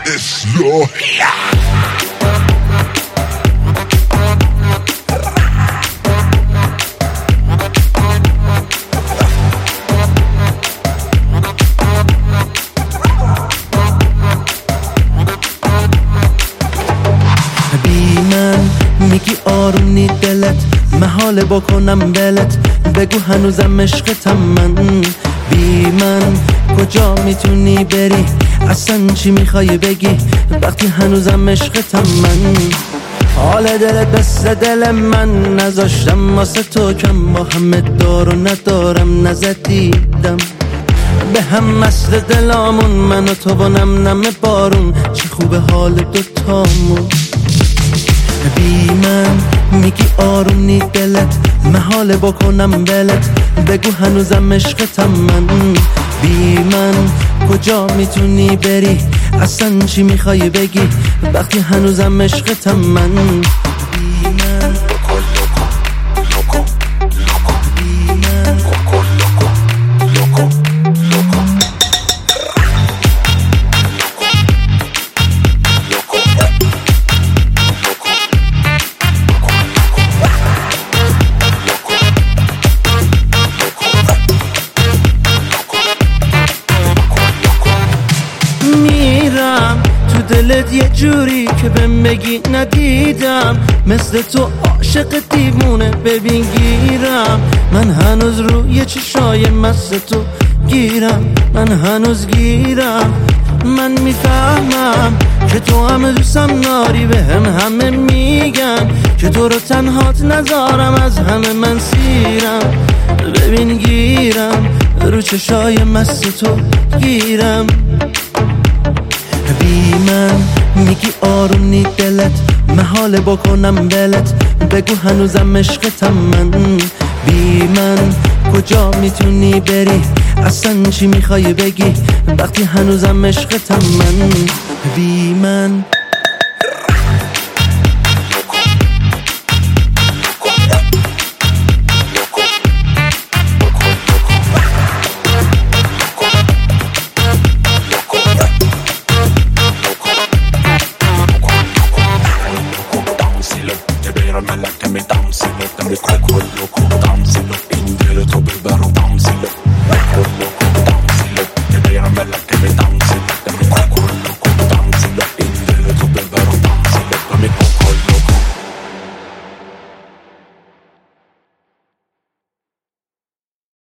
میگی آرونی دلت محاله بکنم ولت بگو هنوزم عشقتم من بی من کجا میتونی بری اصلا چی میخوای بگی وقتی هنوزم عشقتم من حال دلت دست دل من نذاشتم واسه تو کم با همه دار و ندارم نزدیدم به هم مسل دلامون من و تو و نم نم بارون چه خوبه حال دوتامون بی من میگی آرونی دلت محاله بکنم ولت بگو هنوزم عشقتم من بی من کجا میتونی بری اصلا چی میخوای بگی وقتی هنوزم عشقتم من بی من میرم تو دلت یه جوری که بهم بگی ندیدم مثل تو عاشق دیوونه ببین گیرم من هنوز روی چشای مست تو گیرم من هنوز گیرم من میفهمم که تو همه دوستم ناری به همه میگن که تو رو تنهات نذارم از همه من سیرم ببین گیرم رو چشای مست تو گیرم بی من میگی آرونی دلت محاله بکنم ولت بگو هنوزم عشقتم من بی من کجا میتونی بری اصلا چی میخوای بگی وقتی هنوزم عشقتم من بی من Me like que me dance, loco, dame coco, loco, dance, loco.